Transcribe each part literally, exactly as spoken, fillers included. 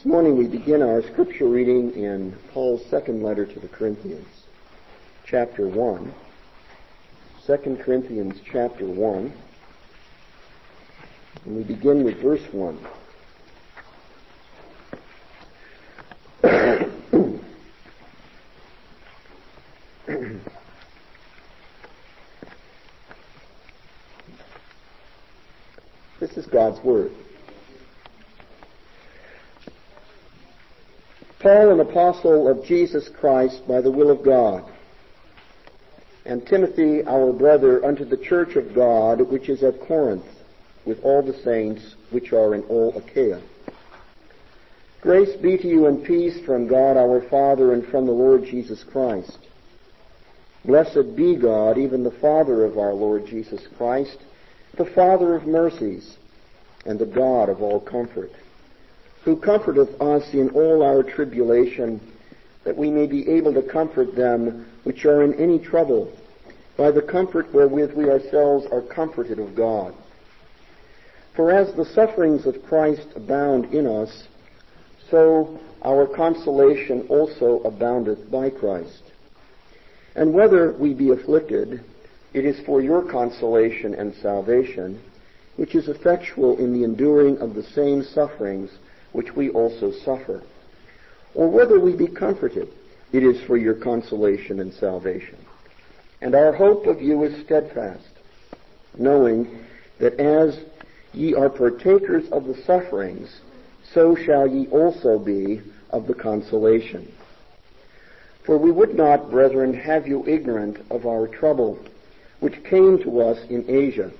morning we begin our scripture reading in Paul's second letter to the Corinthians, chapter one. Second Corinthians chapter one. And we begin with verse one. This is God's Word. Paul, an apostle of Jesus Christ by the will of God, and Timothy, our brother, unto the church of God, which is at Corinth, with all the saints which are in all Achaia. Grace be to you and peace from God our Father and from the Lord Jesus Christ. Blessed be God, even the Father of our Lord Jesus Christ, the Father of mercies, and the God of all comfort, who comforteth us in all our tribulation, that we may be able to comfort them which are in any trouble, by the comfort wherewith we ourselves are comforted of God. For as the sufferings of Christ abound in us, so our consolation also aboundeth by Christ. And whether we be afflicted, it is for your consolation and salvation, which is effectual in the enduring of the same sufferings which we also suffer. Or whether we be comforted, it is for your consolation and salvation. And our hope of you is steadfast, knowing that as ye are partakers of the sufferings, so shall ye also be of the consolation. For we would not, brethren, have you ignorant of our trouble, which came to us in Asia,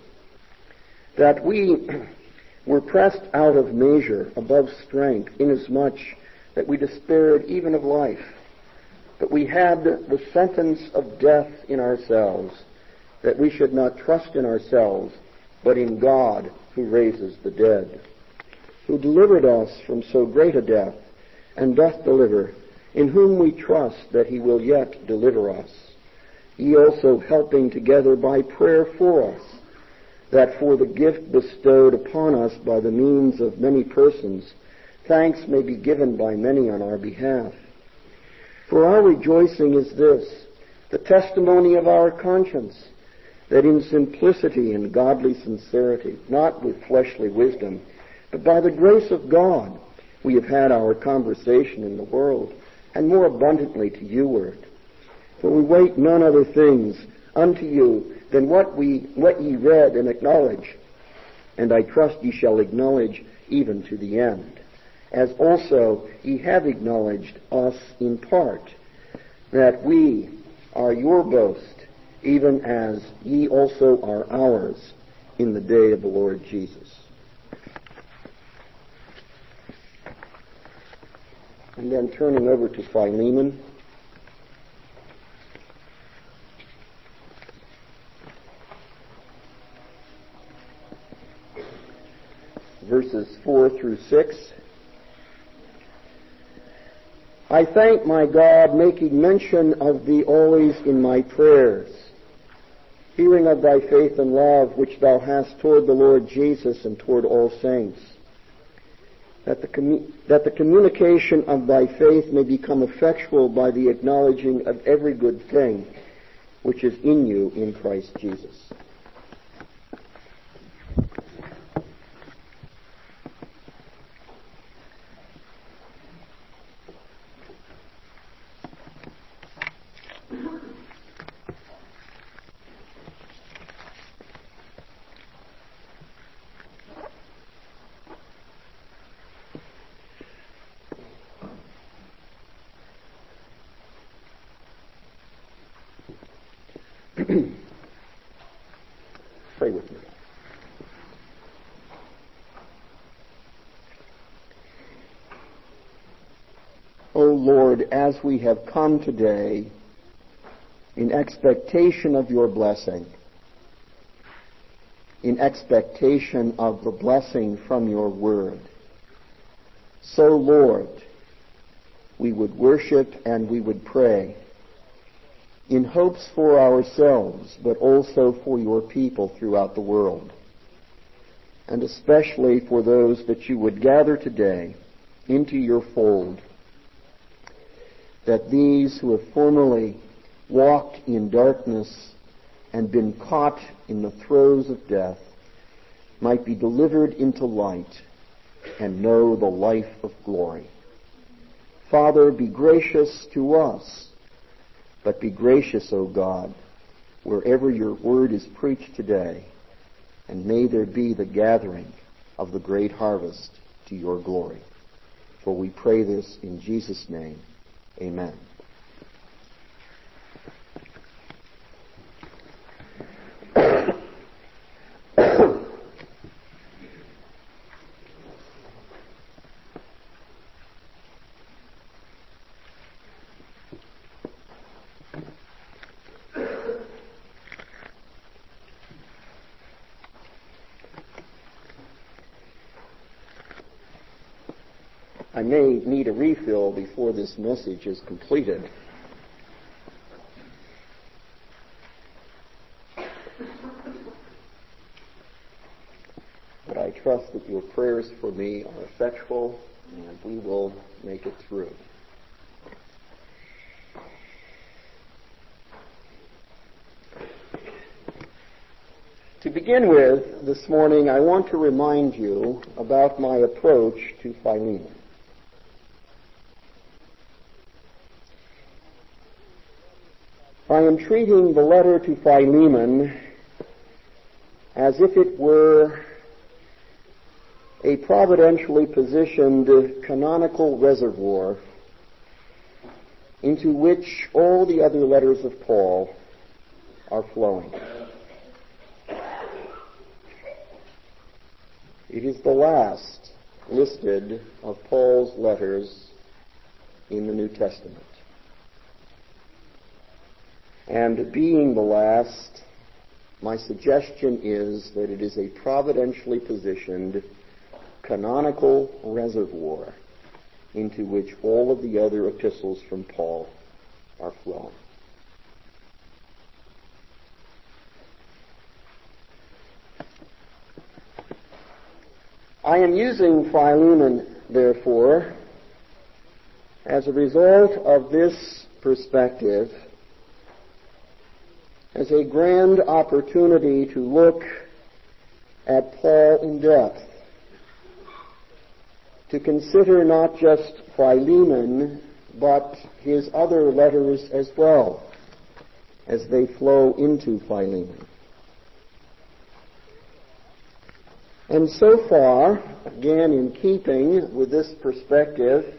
that we were pressed out of measure, above strength, inasmuch that we despaired even of life. But we had the sentence of death in ourselves, that we should not trust in ourselves, but in God who raises the dead, who delivered us from so great a death, and doth deliver, in whom we trust that he will yet deliver us, ye also helping together by prayer for us, that for the gift bestowed upon us by the means of many persons, thanks may be given by many on our behalf. For our rejoicing is this, the testimony of our conscience, that in simplicity and godly sincerity, not with fleshly wisdom, but by the grace of God, we have had our conversation in the world, and more abundantly to youward. For we wait none other things unto you than what we what ye read and acknowledge, and I trust ye shall acknowledge even to the end, as also ye have acknowledged us in part, that we are your boast, even as ye also are ours in the day of the Lord Jesus. And then turning over to Philemon, verses four through six. I thank my God, making mention of thee always in my prayers, hearing of thy faith and love which thou hast toward the Lord Jesus and toward all saints, that the, commu- that the communication of thy faith may become effectual by the acknowledging of every good thing which is in you in Christ Jesus. Pray with me. O Lord, as we have come today in expectation of your blessing, in expectation of the blessing from your word, so, Lord, we would worship and we would pray in hopes for ourselves, but also for your people throughout the world, and especially for those that you would gather today into your fold, that these who have formerly walked in darkness and been caught in the throes of death might be delivered into light and know the life of glory. Father, be gracious to us, but be gracious, O God, wherever your word is preached today, and may there be the gathering of the great harvest to your glory. For we pray this in Jesus' name. Amen. I may need a refill before this message is completed. But I trust that your prayers for me are effectual, and we will make it through. To begin with, this morning, I want to remind you about my approach to Philemon. I am treating the letter to Philemon as if it were a providentially positioned canonical reservoir into which all the other letters of Paul are flowing. It is the last listed of Paul's letters in the New Testament. And being the last, my suggestion is that it is a providentially positioned canonical reservoir into which all of the other epistles from Paul are flowing. I am using Philemon, therefore, as a result of this perspective, as a grand opportunity to look at Paul in depth, to consider not just Philemon, but his other letters as well, as they flow into Philemon. And so far, again in keeping with this perspective,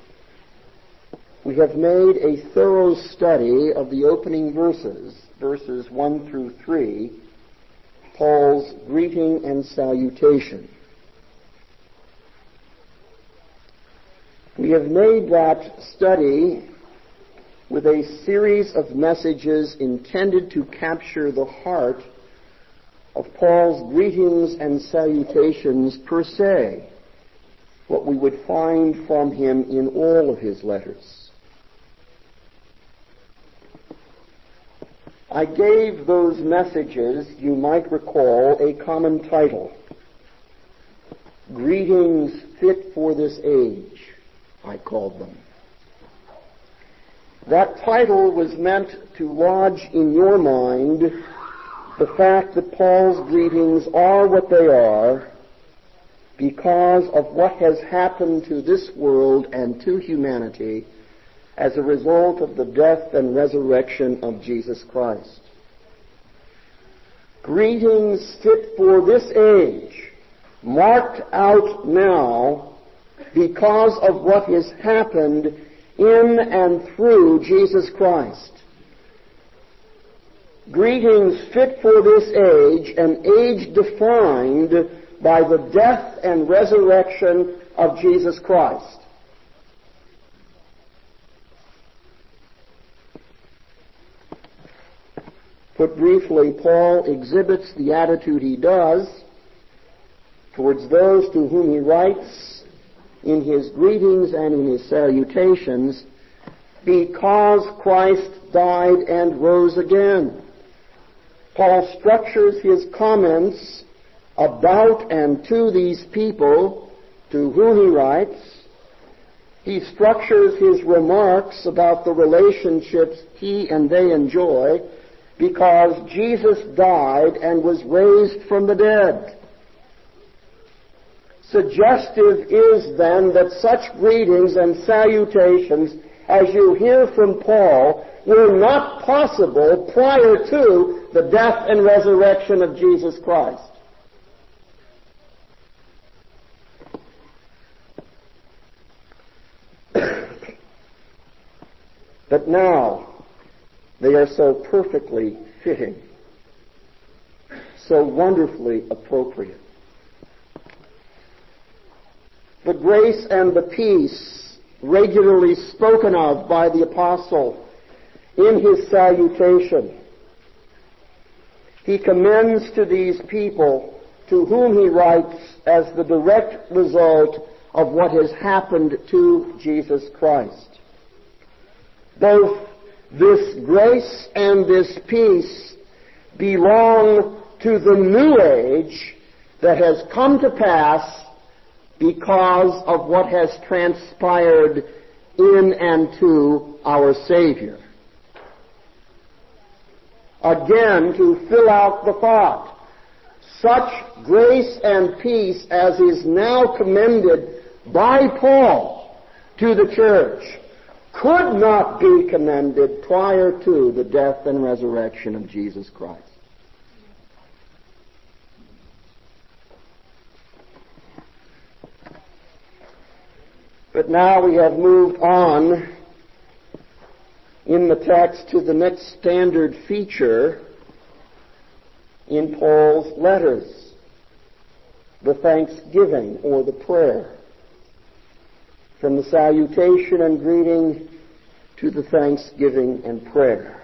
we have made a thorough study of the opening verses, verses one through three, Paul's greeting and salutation. We have made that study with a series of messages intended to capture the heart of Paul's greetings and salutations per se, what we would find from him in all of his letters. I gave those messages, you might recall, a common title. Greetings fit for this age, I called them. That title was meant to lodge in your mind the fact that Paul's greetings are what they are because of what has happened to this world and to humanity as a result of the death and resurrection of Jesus Christ. Greetings fit for this age, marked out now because of what has happened in and through Jesus Christ. Greetings fit for this age, an age defined by the death and resurrection of Jesus Christ. Put briefly, Paul exhibits the attitude he does towards those to whom he writes in his greetings and in his salutations because Christ died and rose again. Paul structures his comments about and to these people to whom he writes He structures his remarks about the relationships he and they enjoy because Jesus died and was raised from the dead. Suggestive is then that such greetings and salutations as you hear from Paul were not possible prior to the death and resurrection of Jesus Christ. But now they are so perfectly fitting, so wonderfully appropriate. The grace and the peace regularly spoken of by the apostle in his salutation. He commends to these people to whom he writes as the direct result of what has happened to Jesus Christ. Both this grace and this peace belong to the new age that has come to pass because of what has transpired in and to our Savior. Again, to fill out the thought, such grace and peace as is now commended by Paul to the church could not be commended prior to the death and resurrection of Jesus Christ. But now we have moved on in the text to the next standard feature in Paul's letters, the thanksgiving or the prayer. From the salutation and greeting to the thanksgiving and prayer.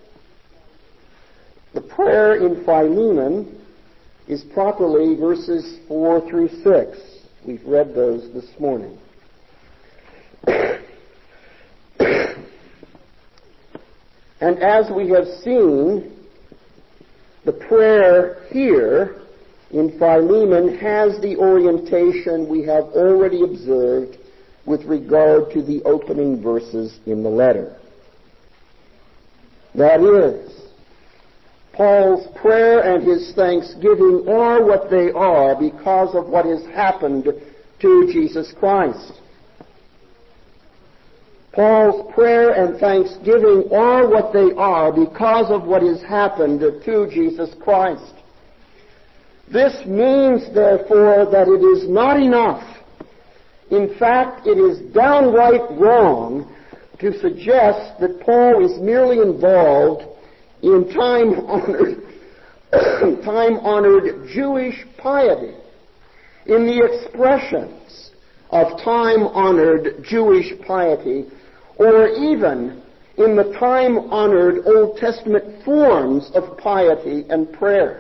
The prayer in Philemon is properly verses four through six. We've read those this morning. And as we have seen, the prayer here in Philemon has the orientation we have already observed with regard to the opening verses in the letter. That is, Paul's prayer and his thanksgiving are what they are because of what has happened to Jesus Christ. Paul's prayer and thanksgiving are what they are because of what has happened to Jesus Christ. This means, therefore, that it is not enough. In fact, it is downright wrong to suggest that Paul is merely involved in time-honored, time-honored Jewish piety, in the expressions of time-honored Jewish piety, or even in the time-honored Old Testament forms of piety and prayer.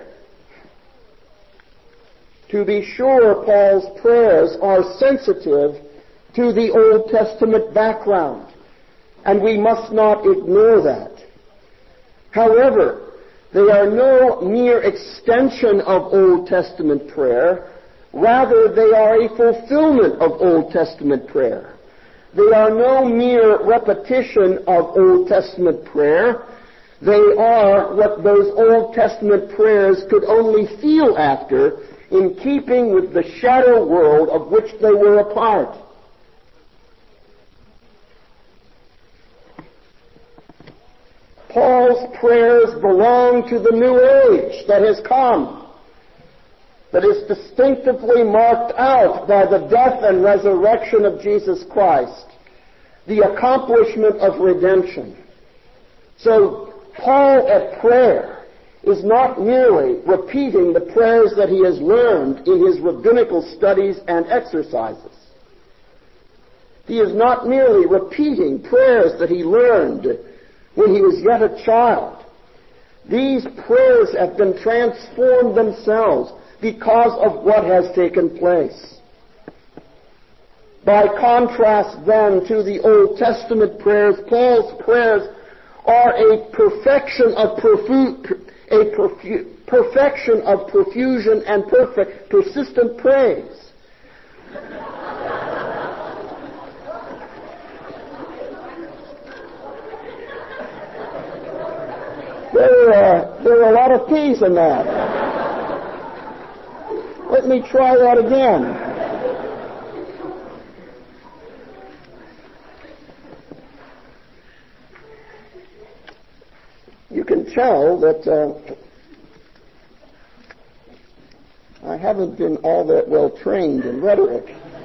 To be sure, Paul's prayers are sensitive to the Old Testament background, and we must not ignore that. However, they are no mere extension of Old Testament prayer. Rather, they are a fulfillment of Old Testament prayer. They are no mere repetition of Old Testament prayer. They are what those Old Testament prayers could only feel after, in keeping with the shadow world of which they were a part. Paul's prayers belong to the new age that has come, that is distinctively marked out by the death and resurrection of Jesus Christ, the accomplishment of redemption. So, Paul at prayer is not merely repeating the prayers that he has learned in his rabbinical studies and exercises. He is not merely repeating prayers that he learned when he was yet a child. These prayers have been transformed themselves because of what has taken place. By contrast, then, to the Old Testament prayers, Paul's prayers are a perfection of profu- a perfu- perfection of profusion and perfect, persistent praise. There, uh, there are a lot of P's in that. Let me try that again. You can tell that uh, I haven't been all that well trained in rhetoric.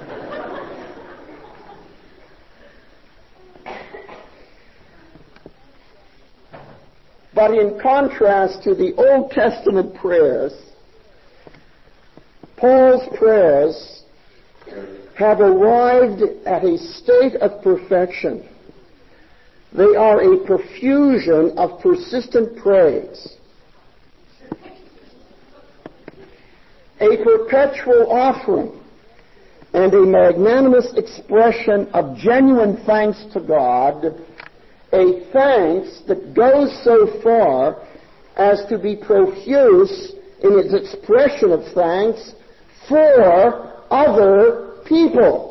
But in contrast to the Old Testament prayers, Paul's prayers have arrived at a state of perfection. They are a profusion of persistent praise, a perpetual offering, and a magnanimous expression of genuine thanks to God, a thanks that goes so far as to be profuse in its expression of thanks for other people.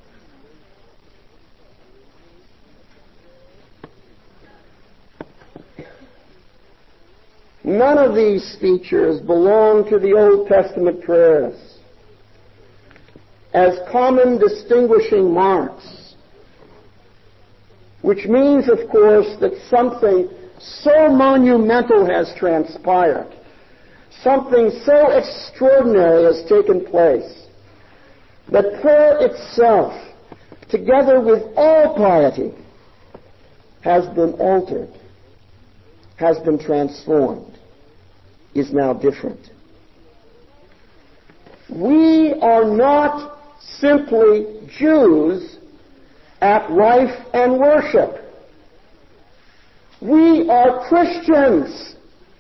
None of these features belong to the Old Testament prayers as common distinguishing marks, which means, of course, that something so monumental has transpired, something so extraordinary has taken place, that prayer itself, together with all piety, has been altered, has been transformed, is now different. We are not simply Jews at life and worship. We are Christians.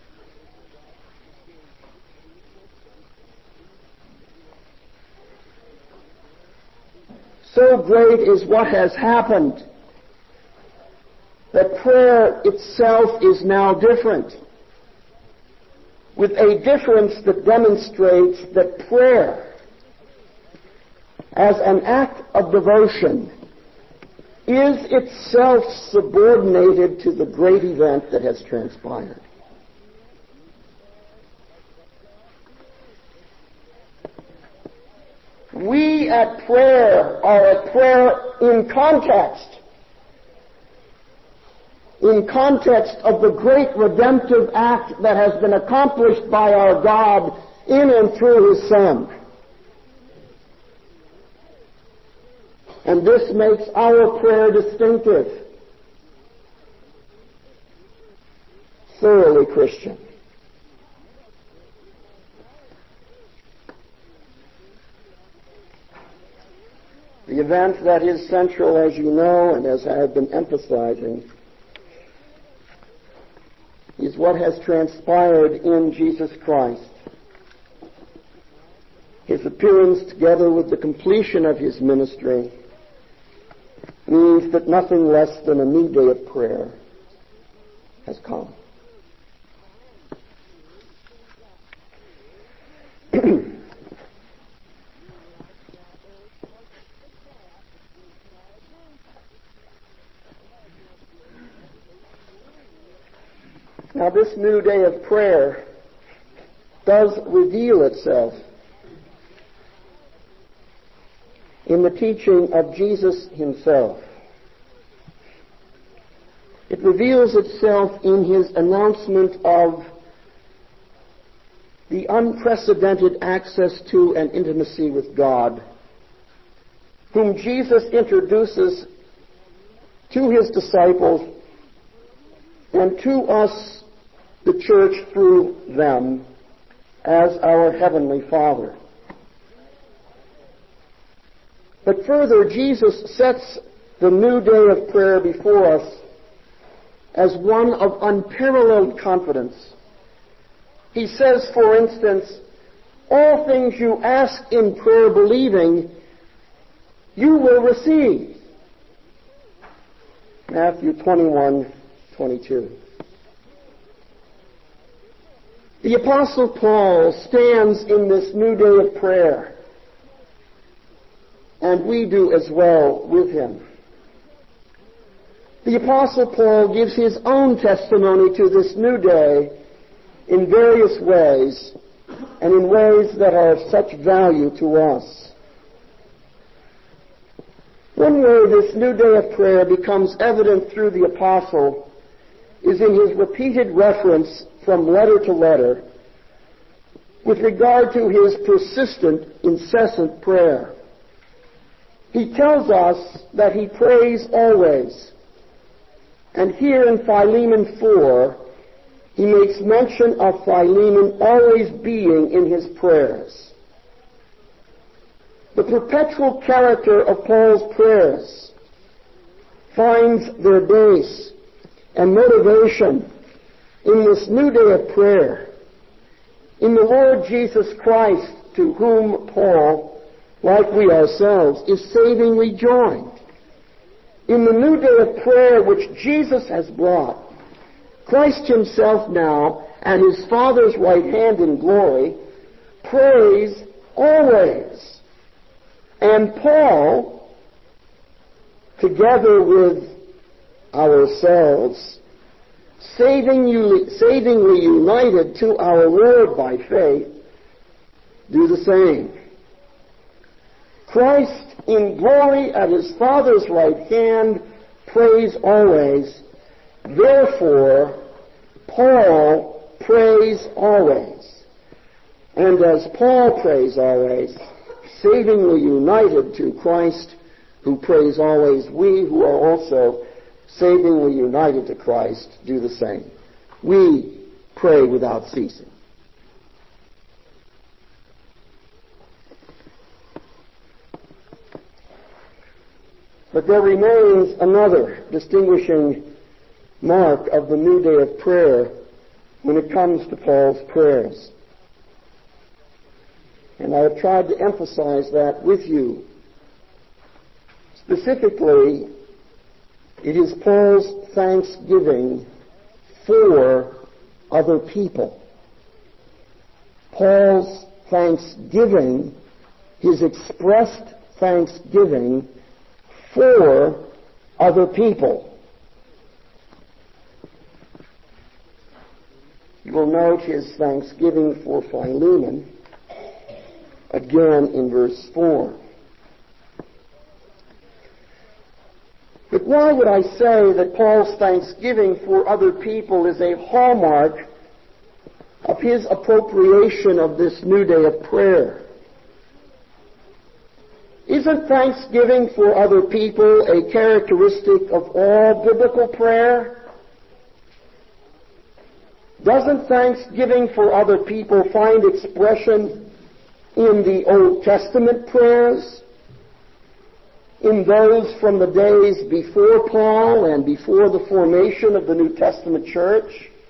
So great is what has happened that prayer itself is now different, with a difference that demonstrates that prayer, as an act of devotion, is itself subordinated to the great event that has transpired. We at prayer are at prayer in context. In context of the great redemptive act that has been accomplished by our God in and through His Son. And this makes our prayer distinctive, thoroughly Christian. The event that is central, as you know, and as I have been emphasizing, is what has transpired in Jesus Christ. His appearance, together with the completion of His ministry, means that nothing less than a new day of prayer has come. Now, this new day of prayer does reveal itself in the teaching of Jesus Himself. It reveals itself in His announcement of the unprecedented access to and intimacy with God, whom Jesus introduces to His disciples and to us, the church, through them, as our Heavenly Father. But further, Jesus sets the new day of prayer before us as one of unparalleled confidence. He says, for instance, all things you ask in prayer believing, you will receive. Matthew twenty-one twenty-two. The Apostle Paul stands in this new day of prayer, and we do as well with him. The Apostle Paul gives his own testimony to this new day in various ways, and in ways that are of such value to us. One way this new day of prayer becomes evident through the Apostle is in his repeated reference from letter to letter with regard to his persistent, incessant prayer. He tells us that he prays always. And here in Philemon four, he makes mention of Philemon always being in his prayers. The perpetual character of Paul's prayers finds their base and motivation in this new day of prayer, in the Lord Jesus Christ, to whom Paul, like we ourselves, is savingly joined. In the new day of prayer which Jesus has brought, Christ himself now, at his Father's right hand in glory, prays always. And Paul, together with ourselves, savingly, savingly united to our Lord by faith, do the same. Christ in glory at his Father's right hand prays always. Therefore, Paul prays always. And as Paul prays always, savingly united to Christ, who prays always, we who are also savingly united to Christ do the same. We pray without ceasing. But there remains another distinguishing mark of the new day of prayer when it comes to Paul's prayers. And I have tried to emphasize that with you. Specifically, it is Paul's thanksgiving for other people. Paul's thanksgiving, his expressed thanksgiving for other people. You will note his thanksgiving for Philemon again in verse four. But why would I say that Paul's thanksgiving for other people is a hallmark of his appropriation of this new day of prayer? Isn't thanksgiving for other people a characteristic of all biblical prayer? Doesn't thanksgiving for other people find expression in the Old Testament prayers? In those from the days before Paul and before the formation of the New Testament church?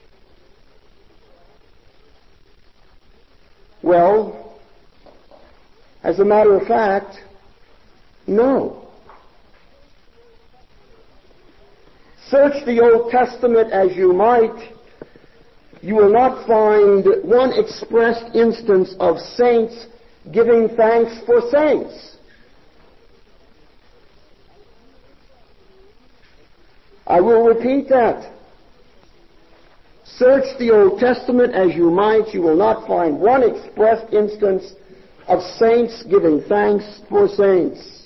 Well, as a matter of fact, no. Search the Old Testament as you might, you will not find one expressed instance of saints giving thanks for saints. I will repeat that. Search the Old Testament as you might, you will not find one expressed instance of saints giving thanks for saints.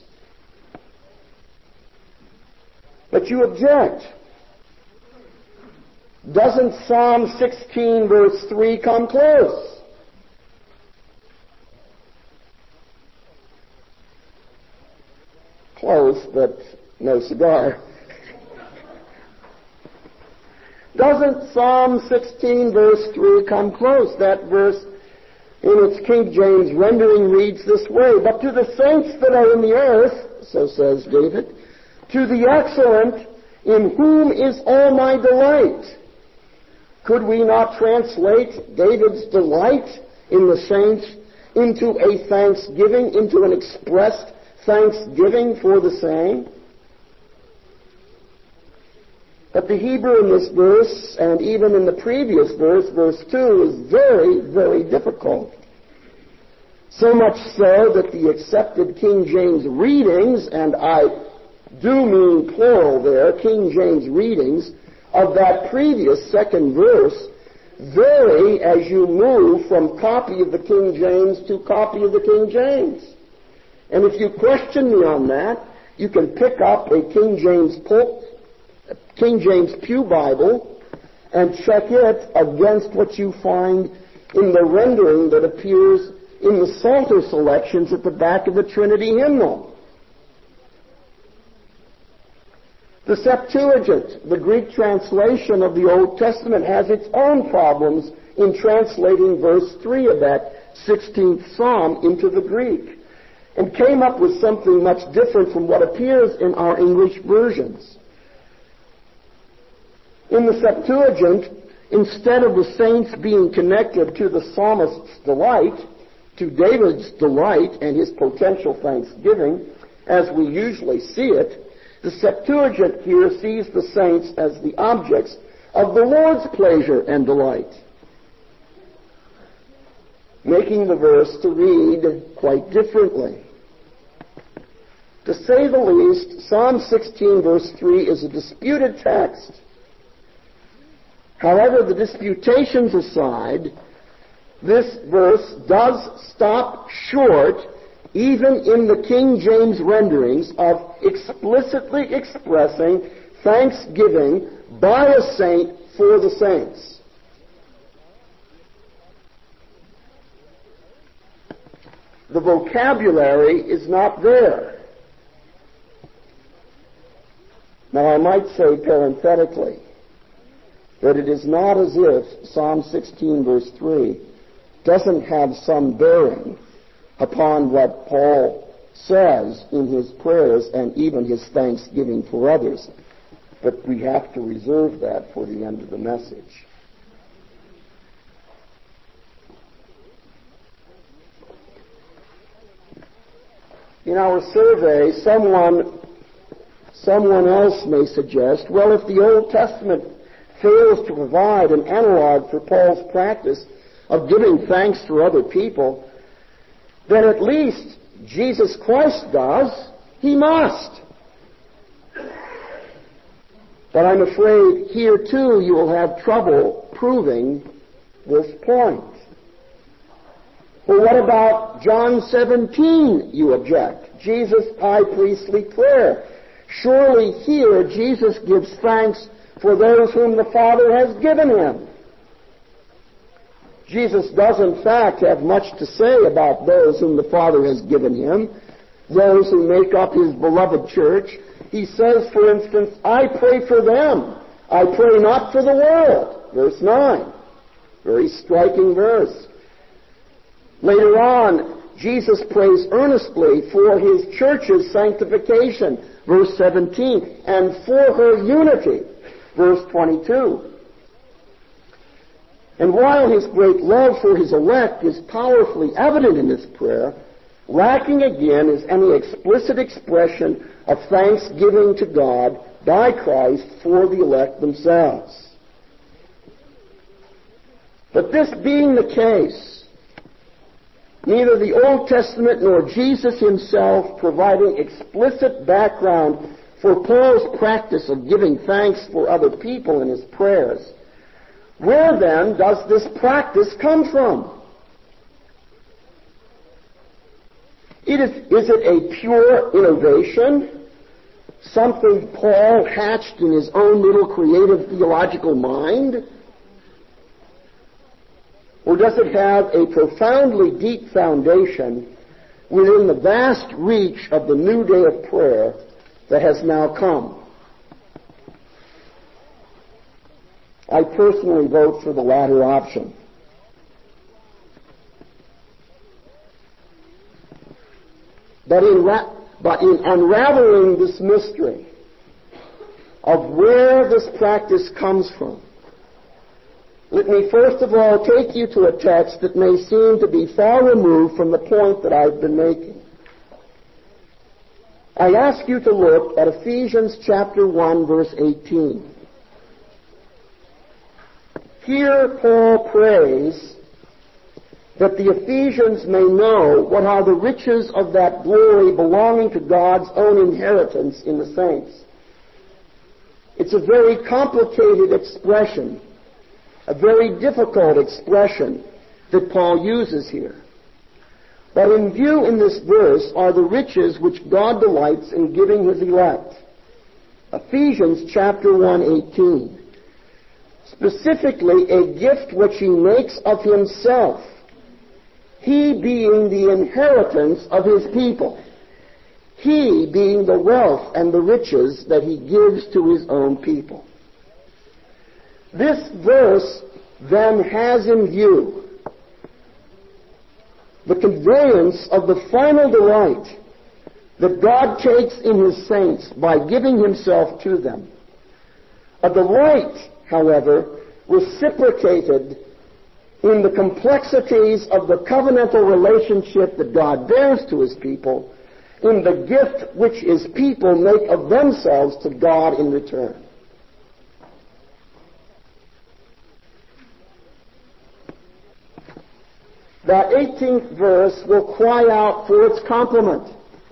But you object. Doesn't Psalm sixteen verse three come close? Close, but no cigar. Doesn't Psalm sixteen verse three come close? That verse in its King James rendering reads this way: "But to the saints that are in the earth," so says David, "to the excellent, in whom is all my delight." Could we not translate David's delight in the saints into a thanksgiving, into an expressed thanksgiving for the same? But the Hebrew in this verse, and even in the previous verse, verse two, is very, very difficult. So much so that the accepted King James readings, and I do mean plural there. King James readings of that previous second verse vary as you move from copy of the King James to copy of the King James. And if you question me on that, you can pick up a King James pul- King James Pew Bible and check it against what you find in the rendering that appears in the Psalter selections at the back of the Trinity hymnal. The Septuagint, the Greek translation of the Old Testament, has its own problems in translating verse three of that sixteenth Psalm into the Greek, and came up with something much different from what appears in our English versions. In the Septuagint, instead of the saints being connected to the psalmist's delight, to David's delight and his potential thanksgiving, as we usually see it, the Septuagint here sees the saints as the objects of the Lord's pleasure and delight, making the verse to read quite differently. To say the least, Psalm sixteen verse three is a disputed text. However, the disputations aside, this verse does stop short, even in the King James renderings, of explicitly expressing thanksgiving by a saint for the saints. The vocabulary is not there. Now, I might say parenthetically that it is not as if Psalm sixteen verse three doesn't have some bearing upon what Paul says in his prayers and even his thanksgiving for others. But we have to reserve that for the end of the message. In our survey, someone, someone else may suggest, well, if the Old Testament fails to provide an analog for Paul's practice of giving thanks for other people, then at least Jesus Christ does. He must. But I'm afraid here too you will have trouble proving this point. Well, what about John seventeen, you object? Jesus' high priestly prayer. Surely here Jesus gives thanks for those whom the Father has given him. Jesus does in fact have much to say about those whom the Father has given him, those who make up his beloved church. He says, for instance, I pray for them. I pray not for the world. Verse nine. Very striking verse. Later on, Jesus prays earnestly for his church's sanctification. Verse seventeen. And for her unity. Verse twenty-two. And while his great love for his elect is powerfully evident in this prayer, lacking again is any explicit expression of thanksgiving to God by Christ for the elect themselves. But this being the case, neither the Old Testament nor Jesus himself providing explicit background for Paul's practice of giving thanks for other people in his prayers, where then does this practice come from? It is, is it a pure innovation? Something Paul hatched in his own little creative theological mind? Or does it have a profoundly deep foundation within the vast reach of the new day of prayer that has now come? I personally vote for the latter option. But in, ra- but in unraveling this mystery of where this practice comes from, let me first of all take you to a text that may seem to be far removed from the point that I've been making. I ask you to look at Ephesians chapter one, verse eighteen. Here Paul prays that the Ephesians may know what are the riches of that glory belonging to God's own inheritance in the saints. It's a very complicated expression, a very difficult expression that Paul uses here. But in view in this verse are the riches which God delights in giving his elect. Ephesians chapter one, eighteen. Specifically, a gift which he makes of himself, he being the inheritance of his people, he being the wealth and the riches that he gives to his own people. This verse then has in view the conveyance of the final delight that God takes in his saints by giving himself to them. A delight, however, reciprocated in the complexities of the covenantal relationship that God bears to his people, in the gift which his people make of themselves to God in return. That eighteenth verse will cry out for its complement.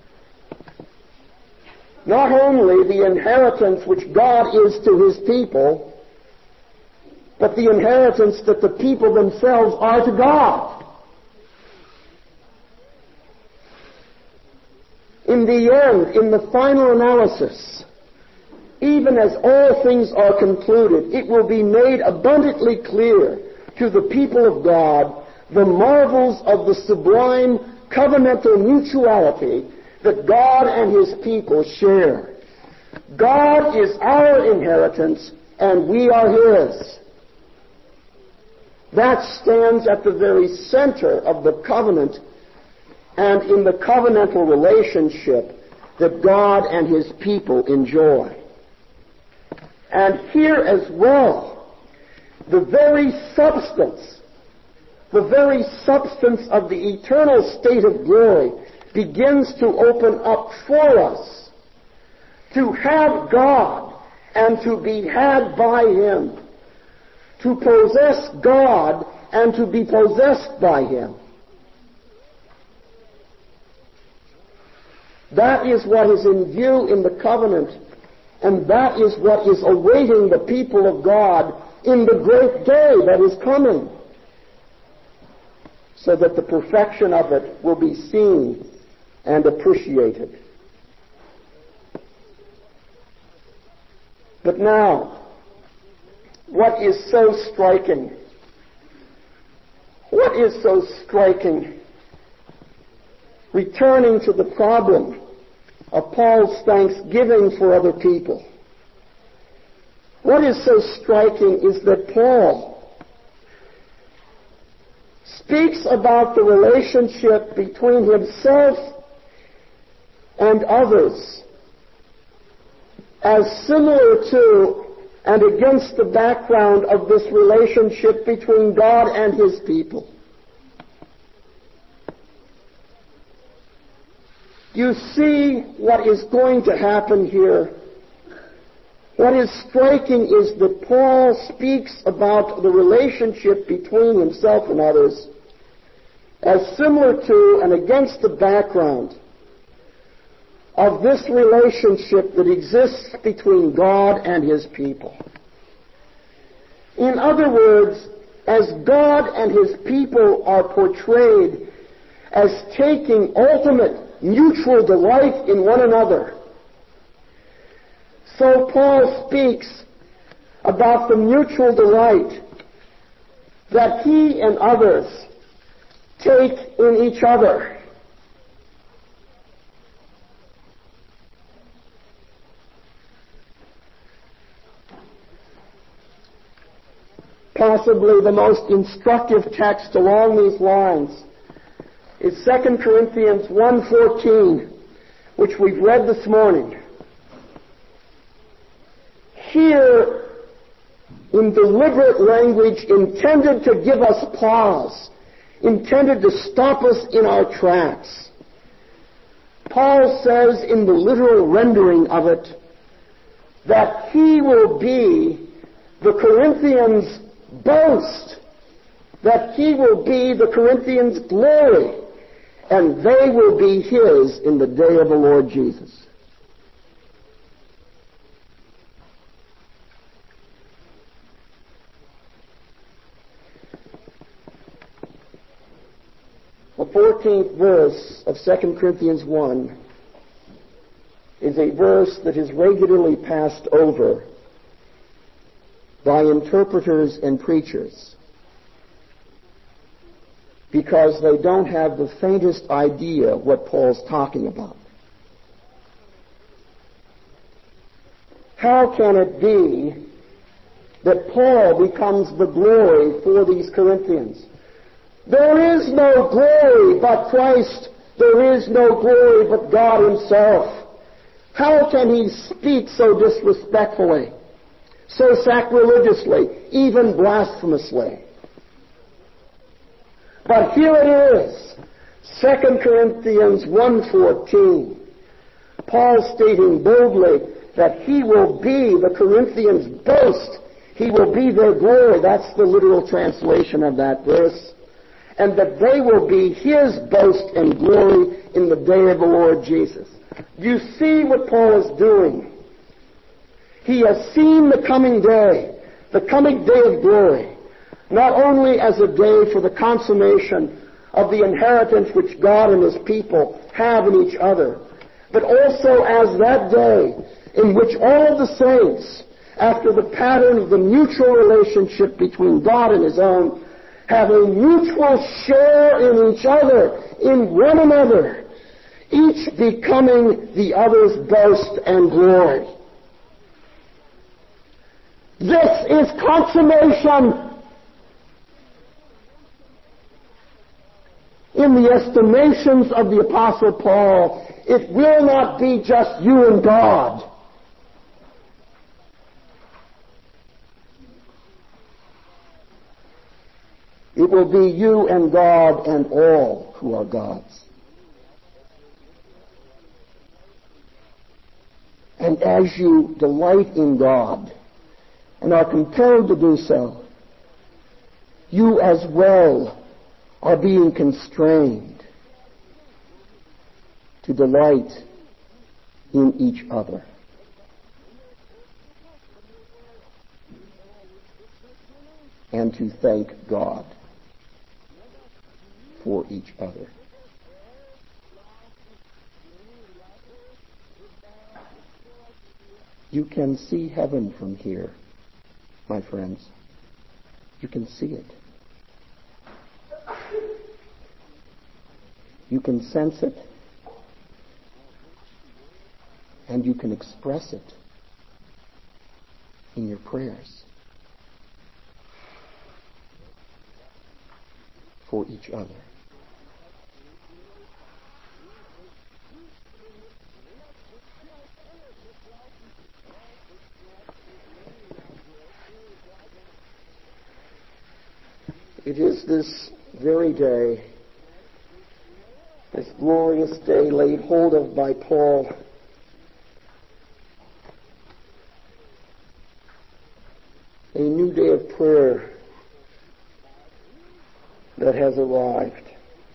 Not only the inheritance which God is to his people, but the inheritance that the people themselves are to God. In the end, in the final analysis, even as all things are concluded, it will be made abundantly clear to the people of God the marvels of the sublime covenantal mutuality that God and his people share. God is our inheritance, and we are his. That stands at the very center of the covenant and in the covenantal relationship that God and his people enjoy. And here as well, the very substance, the very substance of the eternal state of glory begins to open up for us, to have God and to be had by him, to possess God and to be possessed by him. That is what is in view in the covenant, and that is what is awaiting the people of God in the great day that is coming, so that the perfection of it will be seen and appreciated. But now, what is so striking? What is so striking? Returning to the problem of Paul's thanksgiving for other people. What is so striking is that Paul speaks about the relationship between himself and others as similar to and against the background of this relationship between God and his people. You see what is going to happen here. What is striking is that Paul speaks about the relationship between himself and others as similar to and against the background of this relationship that exists between God and his people. In other words, as God and his people are portrayed as taking ultimate mutual delight in one another, so Paul speaks about the mutual delight that he and others take in each other. Possibly the most instructive text along these lines is Second Corinthians one fourteen, which we've read this morning. Here, in deliberate language intended to give us pause, intended to stop us in our tracks, Paul says in the literal rendering of it that he will be the Corinthians' boast that he will be the Corinthians' glory, and they will be his in the day of the Lord Jesus. The fourteenth verse of Second Corinthians one is a verse that is regularly passed over by interpreters and preachers because they don't have the faintest idea what Paul's talking about. How can it be that Paul becomes the glory for these Corinthians? There is no glory but Christ. There is no glory but God himself. How can he speak so disrespectfully, so sacrilegiously, even blasphemously? But here it is, Second Corinthians one fourteen. Paul stating boldly that he will be the Corinthians' boast. He will be their glory. That's the literal translation of that verse. And that they will be his boast and glory in the day of the Lord Jesus. You see what Paul is doing. He has seen the coming day, the coming day of glory, not only as a day for the consummation of the inheritance which God and his people have in each other, but also as that day in which all the saints, after the pattern of the mutual relationship between God and his own, have a mutual share in each other, in one another, each becoming the other's boast and glory. This is consummation. In the estimations of the Apostle Paul, it will not be just you and God. It will be you and God and all who are God's. And as you delight in God and are compelled to do so, you as well are being constrained to delight in each other. And to thank God for each other. You can see heaven from here, my friends. You can see it. You can sense it. And you can express it in your prayers for each other. It is this very day, this glorious day laid hold of by Paul, a new day of prayer that has arrived.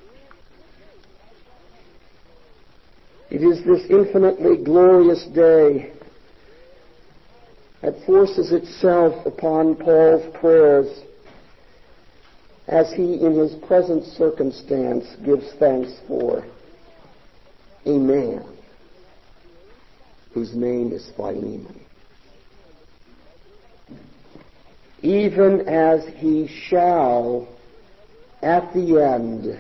It is this infinitely glorious day that forces itself upon Paul's prayers as he, in his present circumstance, gives thanks for a man whose name is Philemon. Even as he shall, at the end,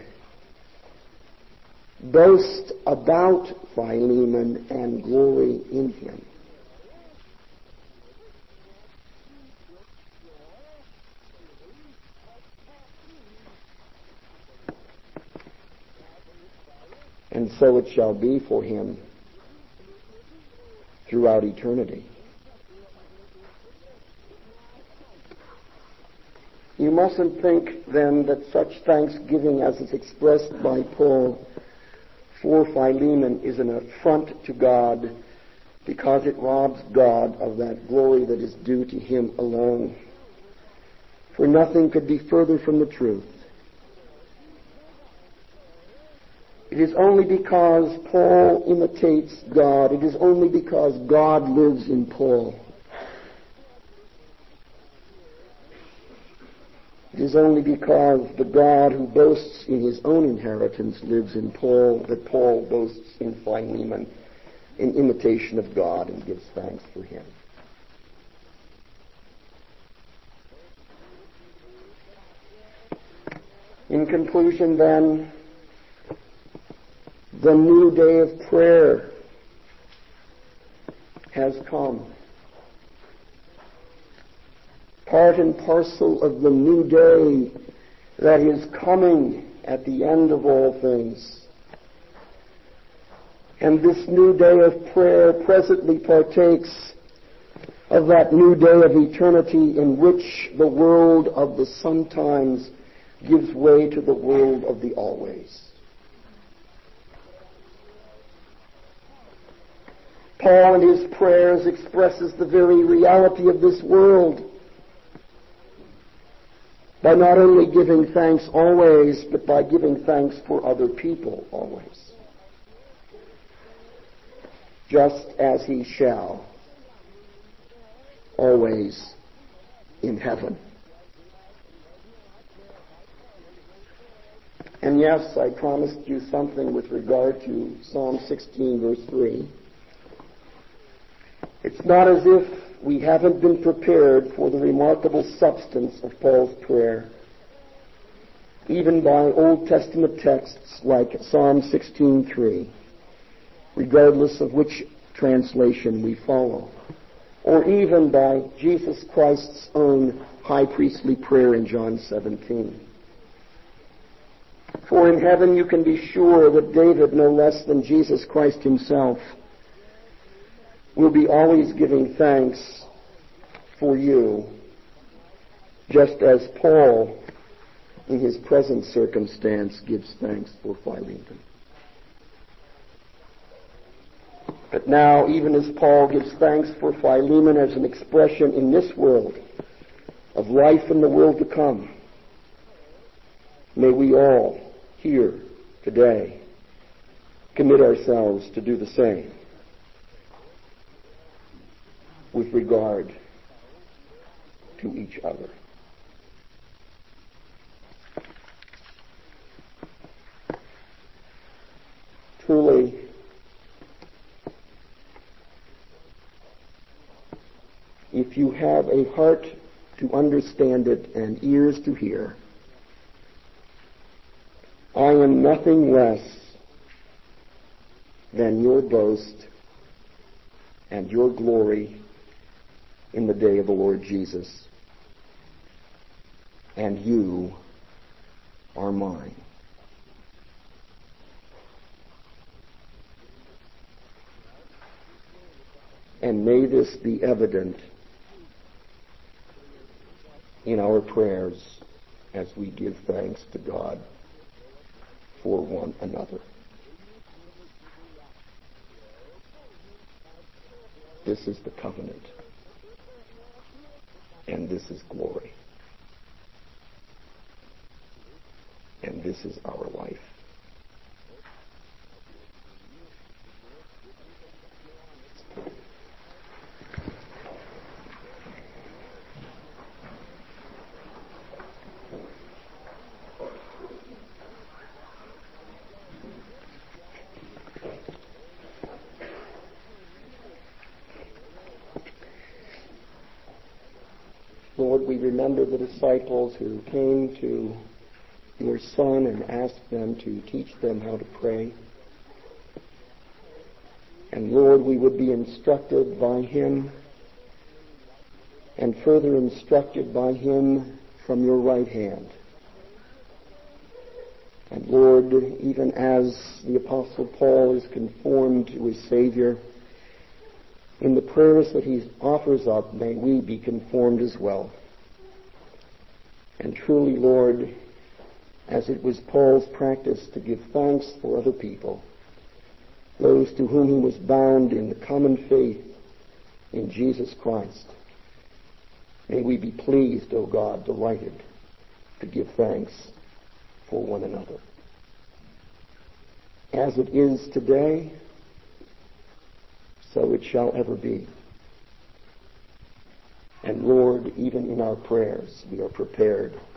boast about Philemon and glory in him. And so it shall be for him throughout eternity. You mustn't think, then, that such thanksgiving as is expressed by Paul for Philemon is an affront to God because it robs God of that glory that is due to him alone. for nothing could be further from the truth. It is only because Paul imitates God, it is only because God lives in Paul. It is only because the God who boasts in his own inheritance lives in Paul that Paul boasts in Philemon in imitation of God and gives thanks for him. In conclusion, then, the new day of prayer has come. Part and parcel of the new day that is coming at the end of all things. And this new day of prayer presently partakes of that new day of eternity in which the world of the sometimes gives way to the world of the always. Paul in his prayers expresses the very reality of this world by not only giving thanks always, but by giving thanks for other people always. Just as he shall always in heaven. And yes, I promised you something with regard to Psalm sixteen, verse three. It's not as if we haven't been prepared for the remarkable substance of Paul's prayer, even by Old Testament texts like Psalm sixteen three, regardless of which translation we follow, or even by Jesus Christ's own high priestly prayer in John seventeen. For in heaven you can be sure that David, no less than Jesus Christ himself, will be always giving thanks for you, just as Paul, in his present circumstance, gives thanks for Philemon. But now, even as Paul gives thanks for Philemon as an expression in this world of life in the world to come, may we all, here, today, commit ourselves to do the same with regard to each other. Truly, if you have a heart to understand it and ears to hear, I am nothing less than your boast and your glory in the day of the Lord Jesus. And you are mine. And may this be evident in our prayers as we give thanks to God for one another. This is the covenant, and this is glory, and this is our life. Lord, we remember the disciples who came to your Son and asked them to teach them how to pray. And Lord, we would be instructed by him and further instructed by him from your right hand. And Lord, even as the Apostle Paul is conformed to his Savior, in the prayers that he offers up, may we be conformed as well. And truly, Lord, as it was Paul's practice to give thanks for other people, those to whom he was bound in the common faith in Jesus Christ, May we be pleased, O God, delighted to give thanks for one another. As it is today, so it shall ever be. And Lord, even in our prayers, we are prepared